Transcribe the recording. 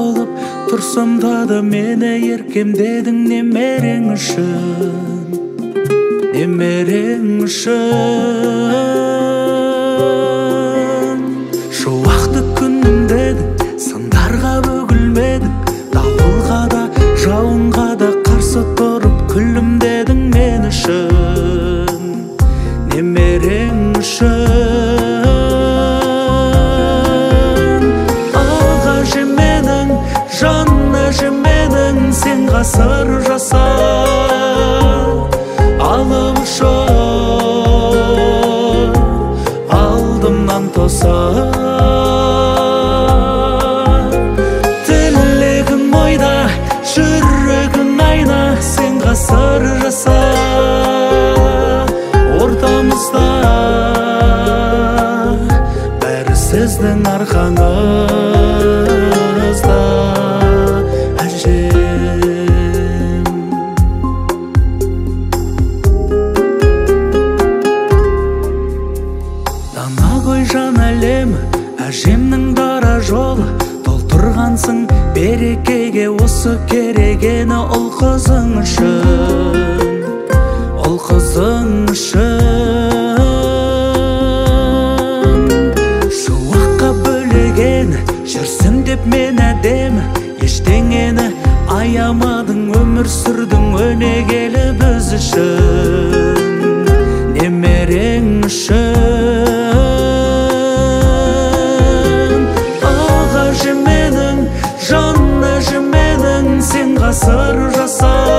болып тұрсам да мені еркемдедің немерең үшін, немерең үшін. Шуақты күнім дедің, сындарға бөгілмедің, дауылға да жауынға да қарсы тұрып күлімдедің мен үшін, немерең үшін. Аға жеменің, жанна жеменің, сен ғасыр жаса алып ұшып алдымнан тоса. Тілегім ойда, жүрегім айна, сен ғасыр жаса ортамызда бәрі сіздің арқаңызда. Жан әлемі әжемнің дара жолы, толтырғансың берекеге осы керегені. Ұл қызың үшін, ұл қызың үшін. Шуаққа бөлеген жүрсін деп мен әдемі, ештеңені аямадың, өмір сүрдің өнегелі біз үшін, немерең үшін. Жанна жеменің, сен ғасыр жаса